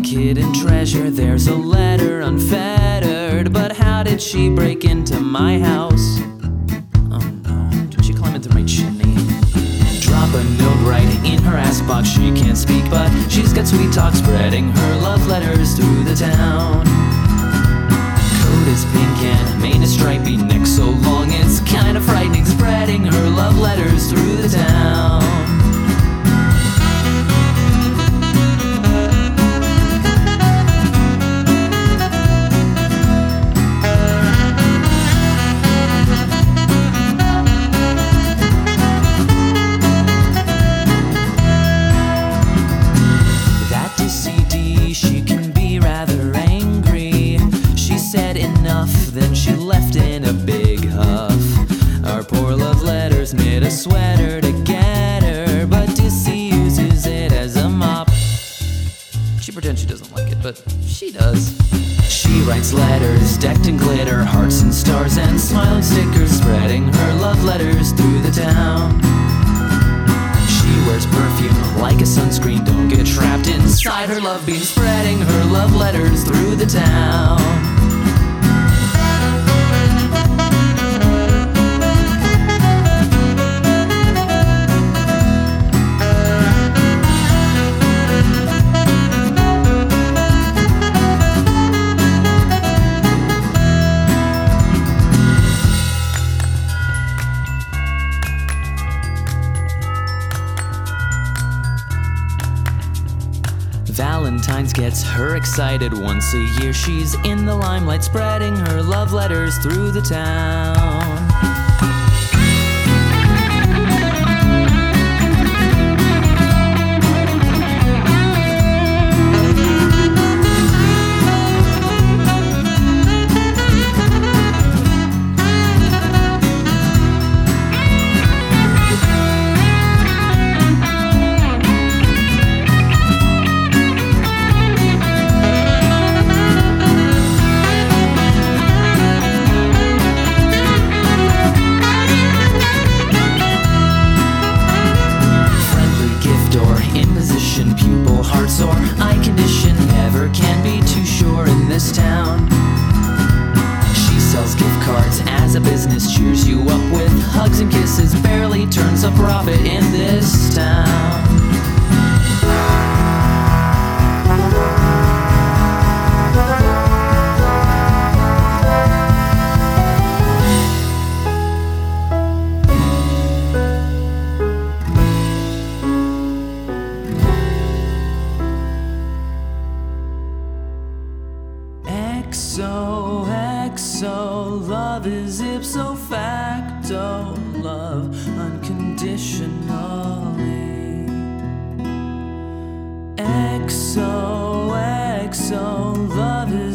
hidden treasure. There's a letter unfettered, but how did she break into my house? Oh no, did she climb into my chimney? Drop a note right in her ass box. She can't speak, but she's got sweet talk, spreading her love letters through the town. Coat is pink and mane is stripy, neck so long it's kinda frightening, spreading her love letters through the town. Then she left in a big huff. Our poor love letters knit a sweater to get her, but Dissy uses it as a mop. She pretends she doesn't like it, but she does. She writes letters decked in glitter, hearts and stars and smiling stickers, spreading her love letters through the town. She wears perfume like a sunscreen, don't get trapped inside her love beam, spreading her love letters through the town. Valentine's gets her excited once a year. She's in the limelight, spreading her love letters through the town. Pupil, heart sore, eye condition, never can be too sure in this town. She sells gift cards as a business, cheers you up with hugs and kisses, barely turns a profit in this town. XOXO, love is ipso facto, love unconditionally. XOXO, love is